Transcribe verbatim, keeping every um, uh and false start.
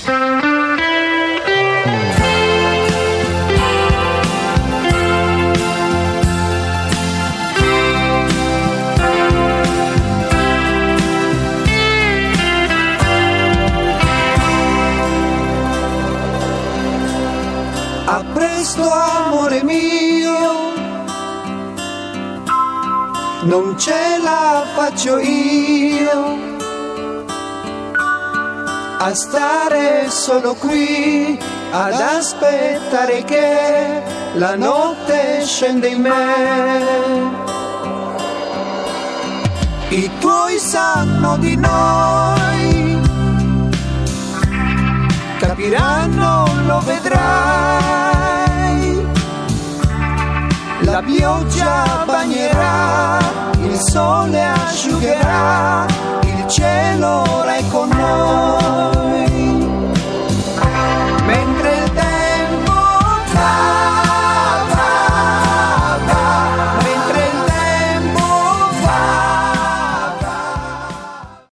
A presto, amore mio, non ce la faccio io a stare solo qui ad aspettare che la notte scende in me. I tuoi sanno di noi, capiranno, lo vedrai, la pioggia bagnerà, il sole asciugherà, il cielo ora è con noi.